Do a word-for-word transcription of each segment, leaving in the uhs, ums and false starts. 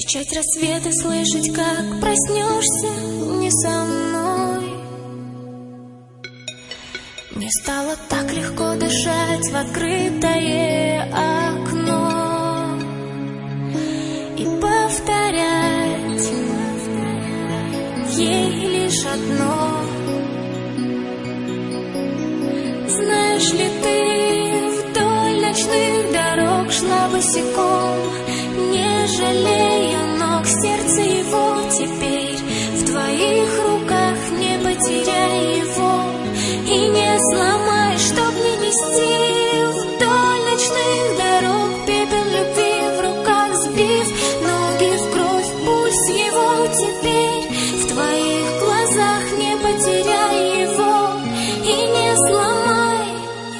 Встречать рассветы, слышать, как проснешься не со мной. Мне стало так легко дышать в открытое окно и повторять ей лишь одно. Знаешь ли ты, вдоль ночных дорог шла босиком, не жалея ног, сердце его теперь в твоих руках, не потеряй его и не сломай, чтоб не нести вдоль ночных дорог пепел любви в руках, сбив ноги в кровь, пусть его теперь в твоих глазах, не потеряй его и не сломай.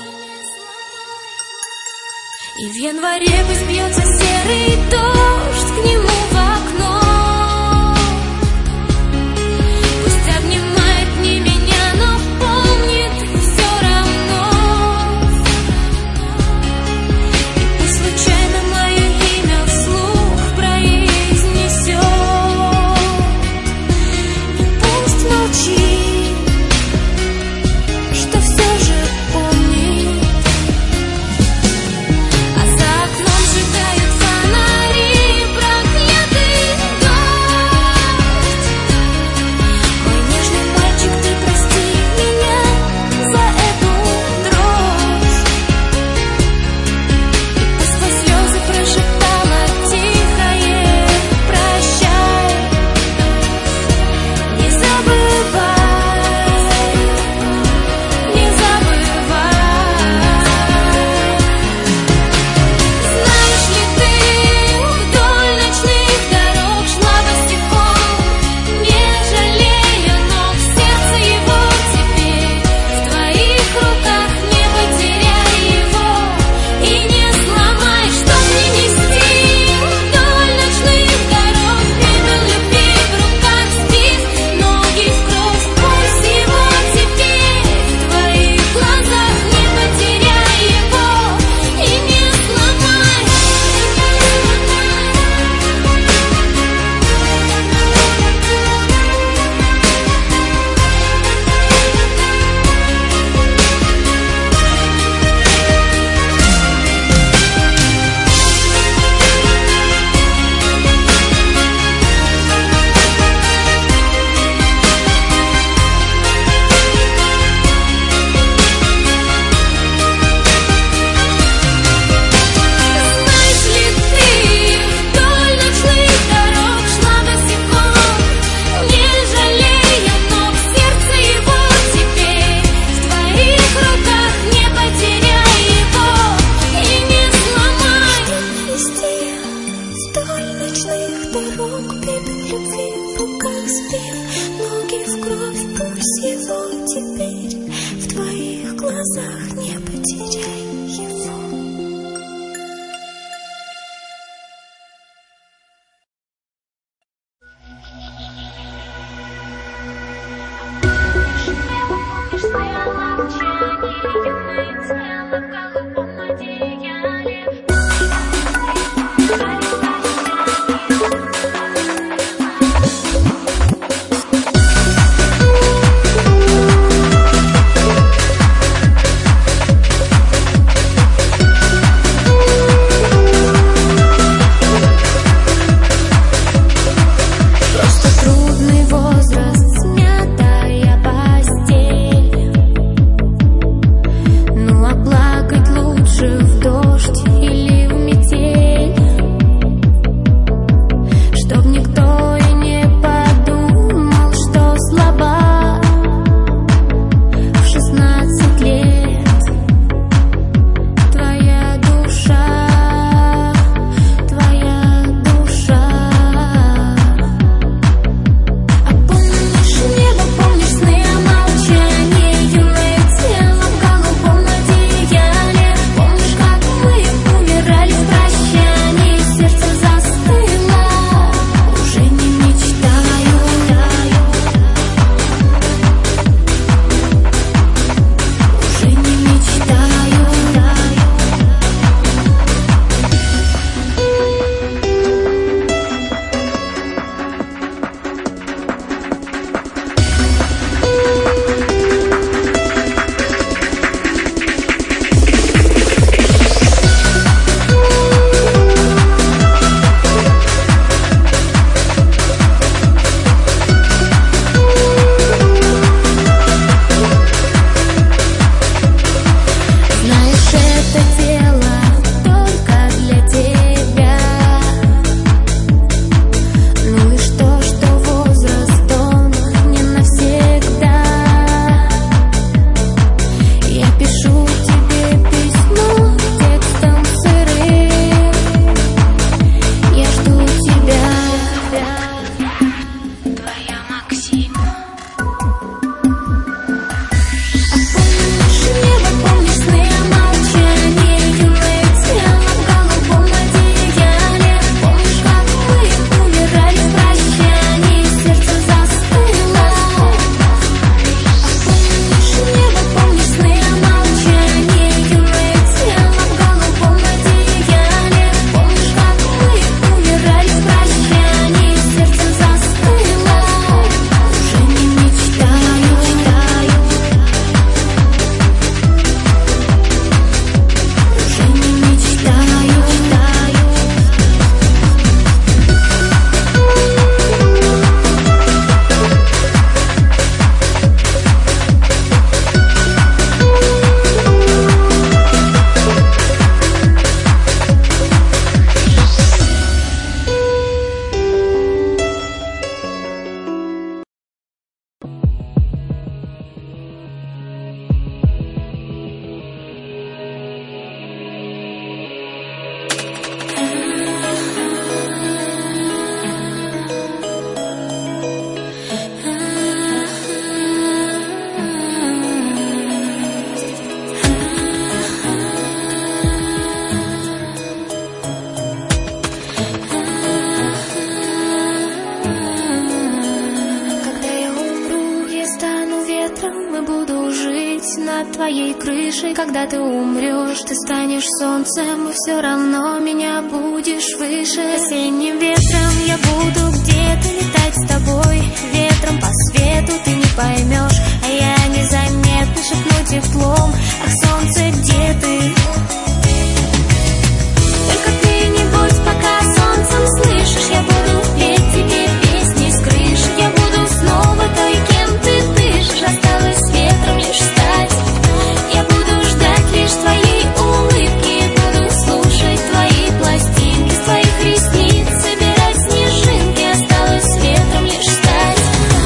И в январе пусть бьется серый дождь к нему в окно, пусть обнимает не меня, но помнит все равно. И пусть случайно мое имя вслух произнесет, и пусть молчит, что все же помнит. А за окном сжигают фонари, проклятый дождь. Мой нежный мальчик, ты прости меня за эту дрожь. И пусть сквозь слезы прошептала тихое прощай. Не забывай, не забывай. Знаешь ли ты, вдоль ночных дорог шла босиком, не жалея ног, сердце его теперь в твоих руках, не потеряй его и не сломай, чтоб не нести вдоль ночных дорог пепел любви в руках, сбив ноги в кровь, пусть его теперь в твоих глазах, не потеряй его и не сломай. Знаешь ли ты, вдоль ночных дорог шла босиком, не жалея ног, сердце его теперь в твоих руках, не потеряй его и не сломай. Нести вдоль ночных дорог пепел любви в руках, сбив ноги в кровь, пусть его теперь в твоих глазах, не потеряй его. Стояла в молчании, юное тело в голубом одеяле. останусь над твоей крышей. Когда ты умрешь, ты станешь солнцем, и все равно меня будешь выше. Осенним ветром я буду где-то летать с тобой. Ветром по свету ты не поймешь, а я незаметно шепну теплом. Ах, солнце, где ты? Только ты не будь пока солнцем, слышишь? Я буду петь тебе песни с крыши. Я буду снова той, кем ты дышишь. Осталось ветром лишь стать. Я буду ждать лишь твоей улыбки. Буду слушать твои пластинки. С твоих ресниц собирать снежинки. Осталось ветром лишь стать.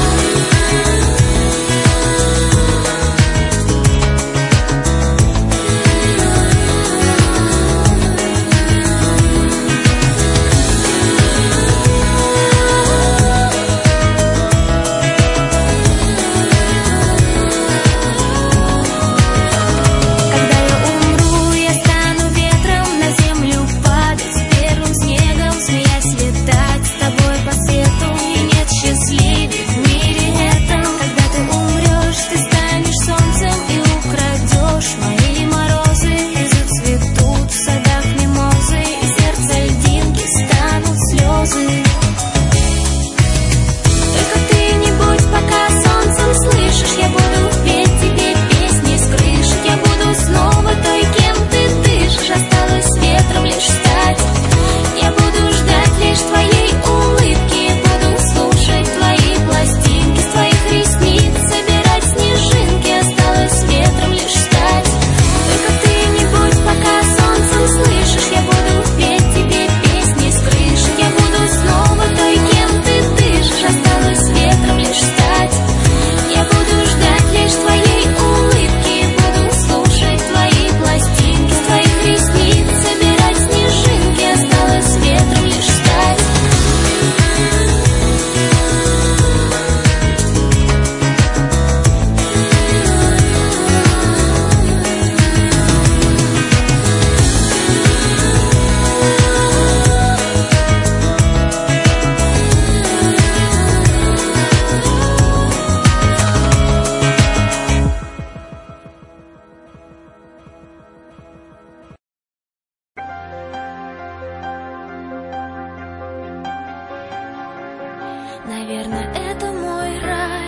Наверное, это мой рай,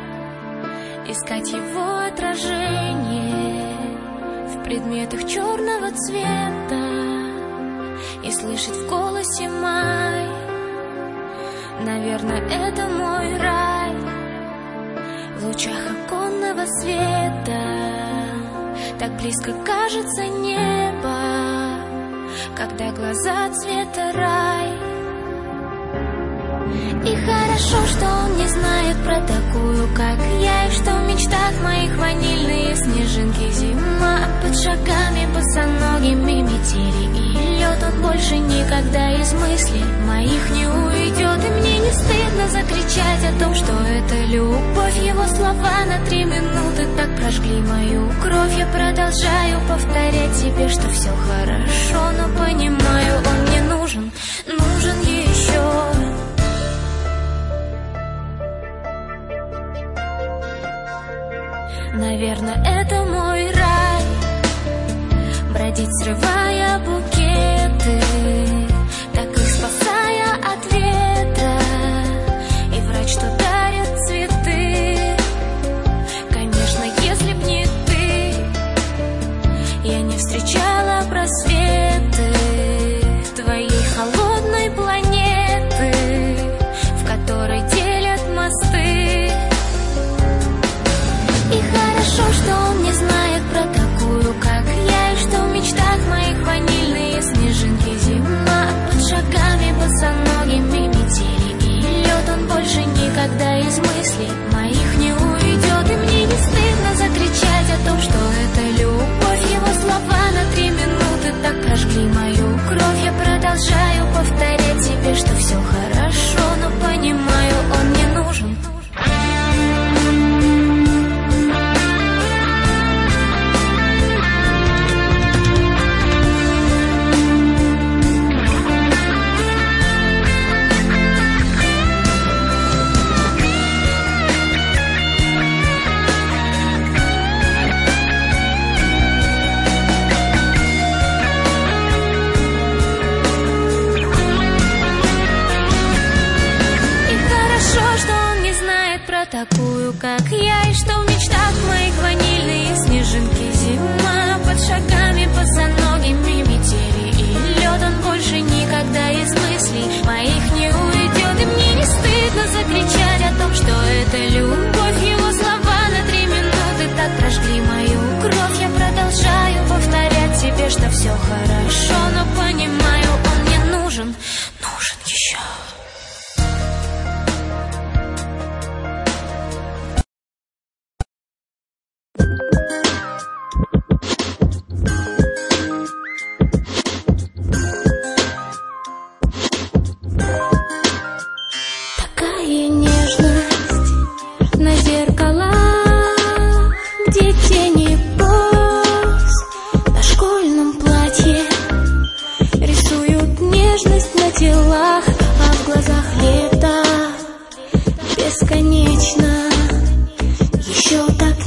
искать его отражение в предметах черного цвета и слышать в голосе май. Наверное, это мой рай, в лучах оконного света так близко кажется небо, когда глаза цвета рай. И хорошо, что он не знает про такую, как я, и что в мечтах моих ванильные снежинки. Зима под шагами босоногими, метели и лед. Он больше никогда из мыслей моих не уйдет. И мне не стыдно закричать о том, что это любовь. Его слова на три минуты так прожгли мою кровь. Я продолжаю повторять себе, что все хорошо, но понимаю, он мне нужен, нужен еще. Наверное, это мой рай, бродить, срывая букеты, так их спасая от ветра, и врать, что дарят цветы. Конечно, если б не ты, я не встречала просветы твоей холодной планеты, в которой делят мосты. И хорошо, что он не знает про такую, как я, и что в мечтах моих ванильные снежинки. Зима под шагами босоногими, метели и лед. Он больше никогда из мыслей моих не уйдет. И мне не стыдно закричать о том, что это любовь. Его слова на три минуты так прожгли мою кровь. Я продолжаю повторять себе, что все хорошо, но понимаю, он мне нужен.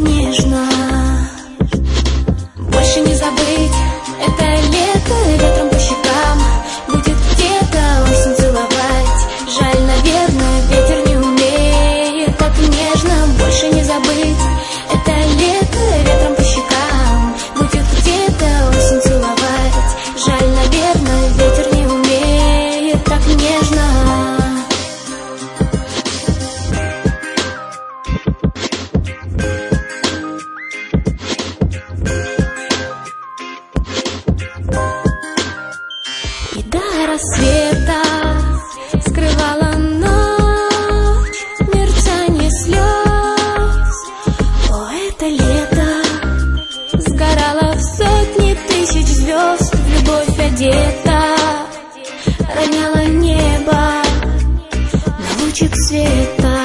нежно. Больше не забыть это лето, ветром по щекам будет где-то осень целовать. Жаль, наверное, ветер не умеет так нежно. Больше не забыть это лето, ветром по щекам будет где-то осень целовать. Жаль, наверное, ветер не умеет так нежно. И до рассвета скрывала ночь мерцание слез. О, это лето сгорало в сотни тысяч звезд. В любовь одета роняла небо на лучик света.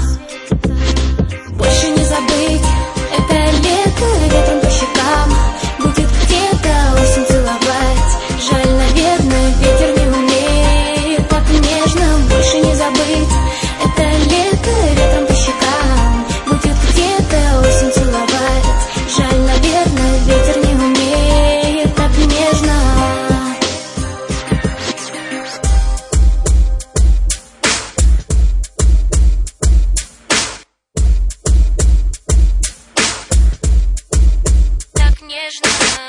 Больше не забыть это лето, ветром по щекам будет где-то осень целовать. Жаль, наверное, ветер не умеет так нежно. Больше не забыть это лето, ветром по щекам будет где-то осень целовать. Жаль, наверное, ветер не умеет так нежно. Так нежно.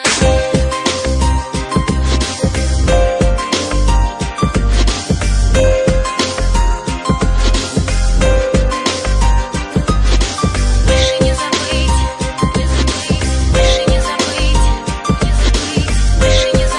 Больше не забыть, не забыть, больше не забыть, не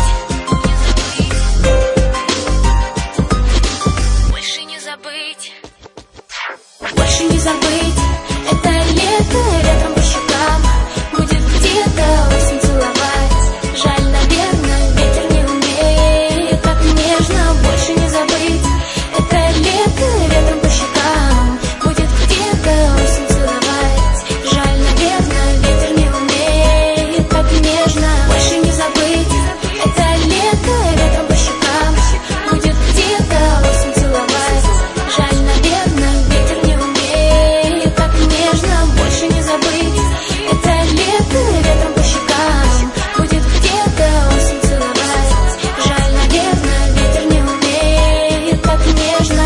забыть, больше не забыть, не забыть, больше не забыть. Больше не забыть это лето, ветром по щекам будет где-то осень целовать. Жаль, наверное, ветер не умеет так нежно. Больше не забыть это лето, ветром по щекам будет где-то осень целовать. Жаль, наверное, ветер не умеет так нежно. Больше не забыть это лето, ветром по щекам будет где-то осень целовать. Жаль, наверное, ветер не умеет так нежно. Больше не забыть это лето, ветром по щекам будет где-то осень целовать. Жаль, наверное, ветер не умеет так нежно.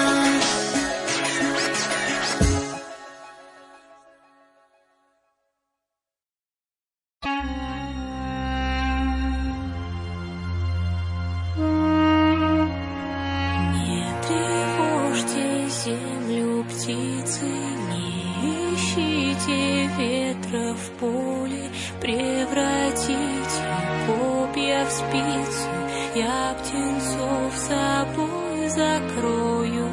Не тревожьте землю, птицы, не ищите ветра в поле. Превратите копья в спицы, я птенцов собой закрою.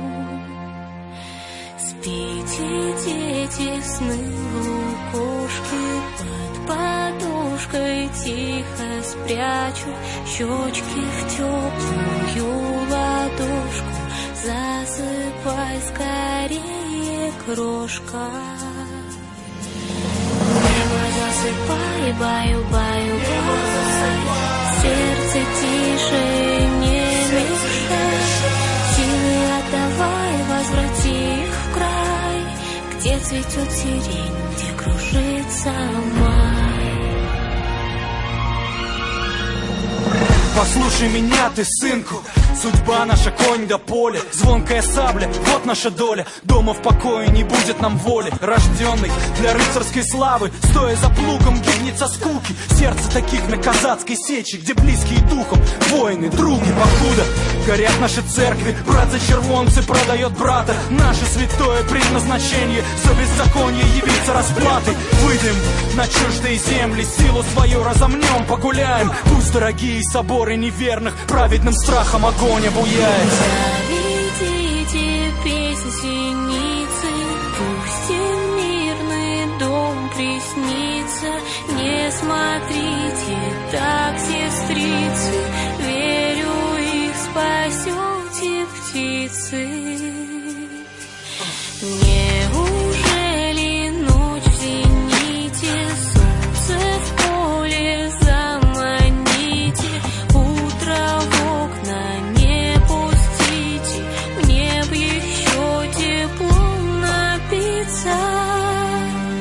Спите, дети, сны лукошки, под подушкой тихо спрячу щечки в теплую ладошку. Засыпай скорее, крошка. Небо засыпай, баю-баю, сердце тише, не мешай. Силы отдавай, возврати их в край, где цветет сирень, где кружится май. Послушай меня, ты, сынку, судьба наша конь до поля, звонкая сабля, вот наша доля. Дома в покое не будет нам воли, рожденный для рыцарской славы, стоя за плугом гибнет со скуки. Сердце таких на казацкой сечи, где близкие духом воины, други. Покуда горят наши церкви, брат за червонцы продает брата. Наше святое предназначение за беззаконие явиться расплатой. Выйдем на чуждые земли, силу свою разомнем, погуляем. Пусть дорогие соборы неверных праведным страхом огонь обуяет. Заведите песнь синицы, пусть им мирный дом приснится. Не смотрите так, сестрицы, верю, их спасете, птицы. Неужели ночь в зените, солнце в поле заманите, утро в окна не пустите, мне б еще теплом напиться.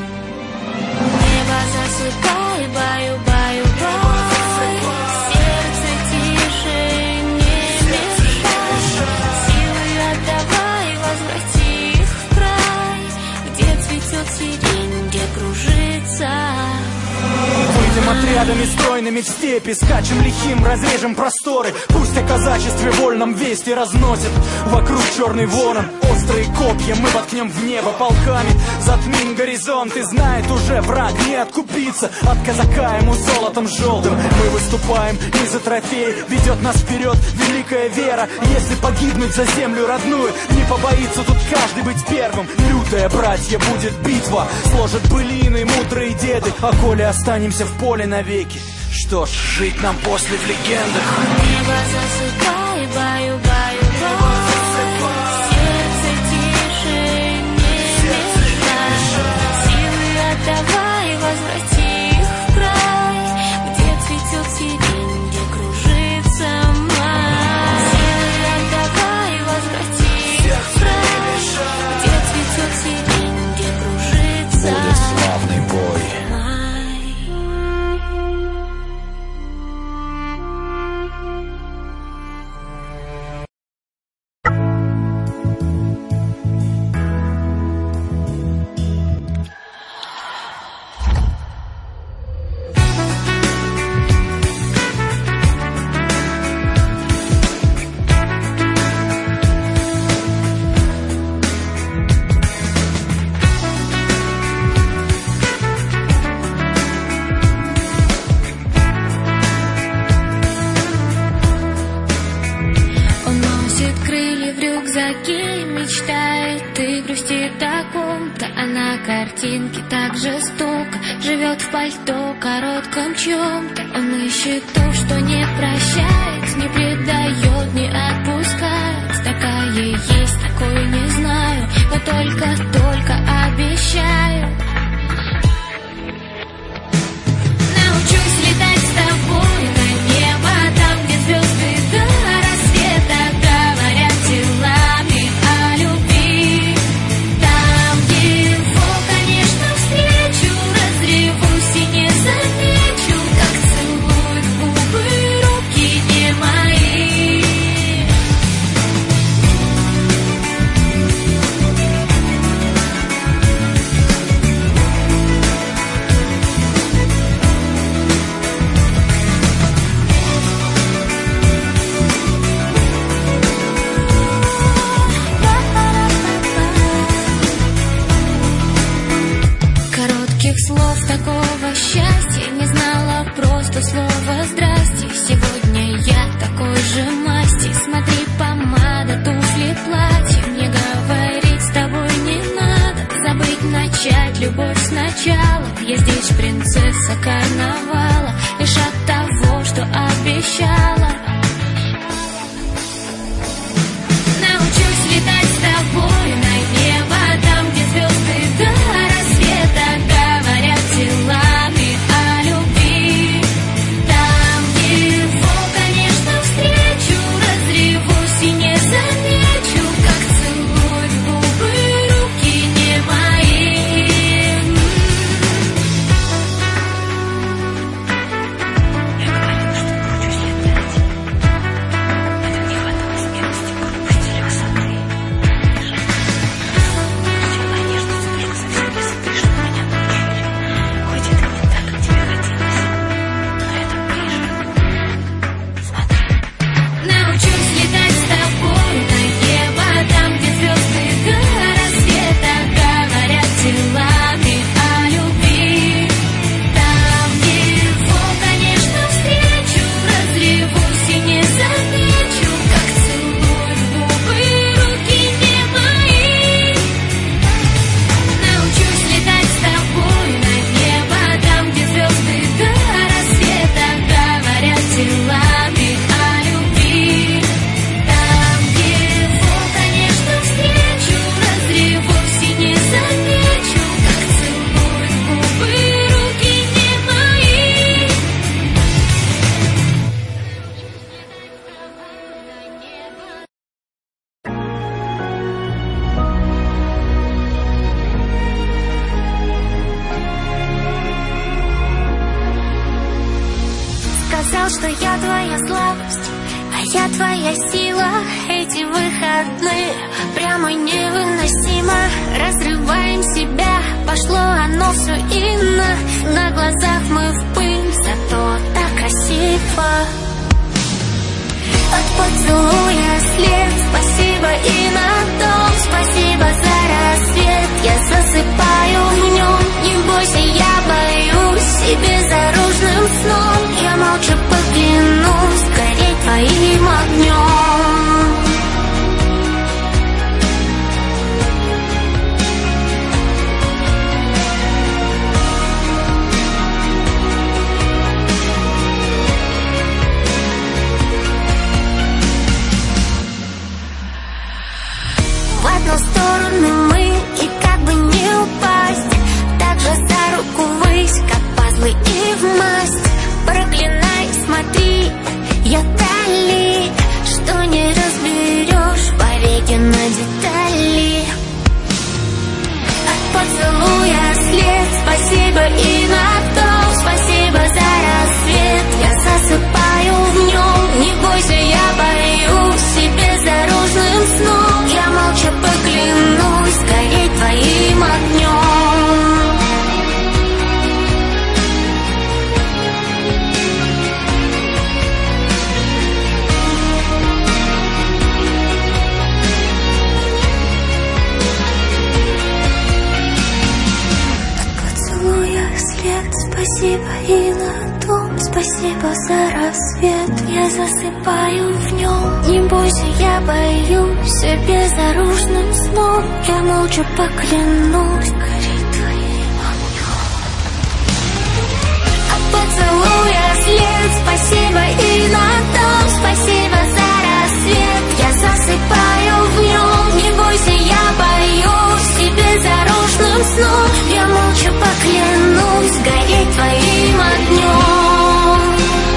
цветет сирень, где кружится. Выйдем отрядами стройными в степи, скачем лихим, разрежем просторы. Пусть о казачестве вольном вести разносит вокруг черный ворон. Острые копья мы воткнем в небо полками, затмим горизонт, и знает уже враг не откупиться от казака ему золотом желтым. Мы выступаем не за трофей, ведет нас вперед великая вера. Если погибнуть за землю родную, не побоится тут каждый быть первым. Лютая, братья, будет битва, сложат былины мудрые деды. А коли останемся в поле навеки, что ж, жить нам после в легендах. Небо засыпай, баю, баю, баю. Сердце тише, не мешай. Силы отдавай, возврати их в край, где цветет сирень, где кружится май. Силы отдавай, возврати их в край, где цветет сирень, где кружится. Будет славный бой. Мечтает и грустит о ком-то, а на картинке так жестоко живет в пальто коротком чем-то. Он ищет то, что не прощает, не предает, не отпускает. Такая есть, такой не знаю, но только-только обещаю. Научусь летать с тобой на небо, там, где звезды до рассвета говорят телами о любви. Там его, конечно, встречу, разревусь и не замечу, как целуют губы руки не мои. Коротких слов такого счастья не знала, просто слово «здрасте». Сегодня я такой же масти, смотри, помада, туфли, платье. Мне говорить с тобой не надо, забыть, начать любовь сначала. Я здесь принцесса карнавала, лишь от того, что обещала. Научусь летать с тобой на небо, там, где звезды до рассвета говорят телами о любви. Там его, конечно, встречу, разревусь и не замечу, как целуют губы руки не мои. Я говорила, что научусь летать. Это мне хватало смелости, выпустили высоты. Всю надежду сбежу совсем и запишу меня научить. Хоть это не так, как тебе хотелось, но это ближе. Смотри. Научусь летать с тобой на небо, там, где звезды до рассвета говорят телами о любви. Там его, конечно, встречу, разревусь и не замечу, как целуют губы руки не мои. Научусь летать с тобой на небо, там, где звезды до рассвета говорят телами о любви. Там его, конечно, встречу, разревусь и не замечу, как целуют губы руки не мои. Сказал, что я твоя слабость, а я твоя сила. Эти выходные прямо невыносимо. Разрываем себя по пошло оно все ино. На глазах мы в пыль, зато так красиво. От поцелуя след, спасибо и на том. Спасибо за рассвет, я засыпаю в нем. Не бойся, я боюсь, и безоружным сном я молча поклянусь гореть твоим огнем. В одну сторону мы, и как бы не упасть, так же за руку ввысь, как пазлы и в масть. Проклинай, смотри, я дали, что не разберешь вовеки на детали. От поцелуя след, спасибо и на том. Спасибо за рассвет, я засыпаю в нем. Не бойся, я боюсь, и безоружным сном я молча поклянусь гореть твоим огнем. Спасибо и на том, спасибо за рассвет, я засыпаю в нем. Не бойся, я боюсь, и безоружным сном я молча поклянусь гореть твоим огнем. От поцелуя след, спасибо и на том, спасибо за рассвет, я засыпаю в нем. Не бойся, я боюсь, и безоружным сном я молча поклянусь гореть твоим огнем.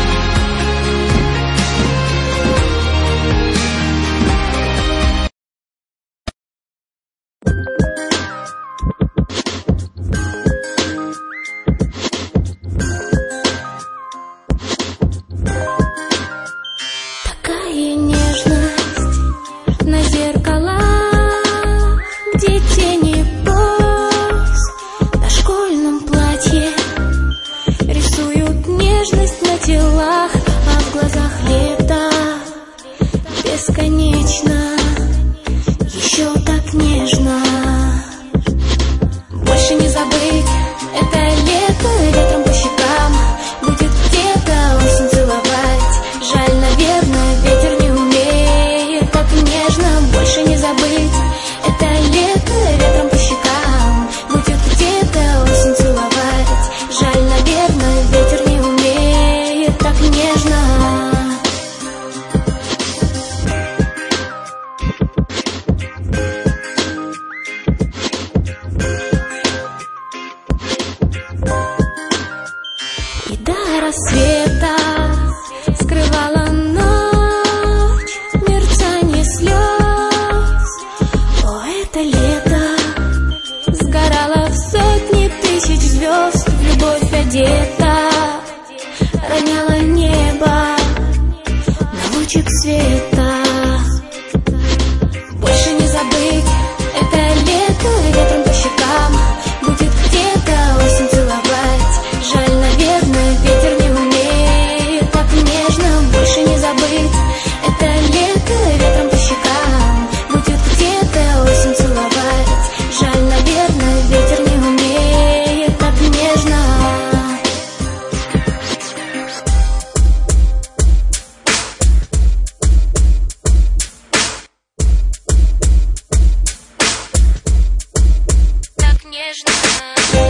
Такая нежность на зеркалах, где тени поз на школьном платье рисуют нежность на телах, а в глазах лето бесконечно, еще так нежно. Больше не забыть это лето, ветром по щекам будет где-то осень целовать. Жаль, наверное, ветер не умеет так нежно. Больше не забыть это лето, ветром по щекам будет где-то осень целовать. Жаль, наверное, ветер не умеет так нежно. И до рассвета скрывала ночь мерцание слез. О, это лето сгорало в сотни тысяч звезд. В любовь одета роняла небо на лучик света. Больше не забыть это лето, ветром по щекам будет где-то осень целовать. Жаль, наверное, ветер не умеет так нежно. Больше не забыть это лето, ветром по щекам будет где-то осень целовать. Жаль, наверное, ветер не умеет так нежно. Так нежно.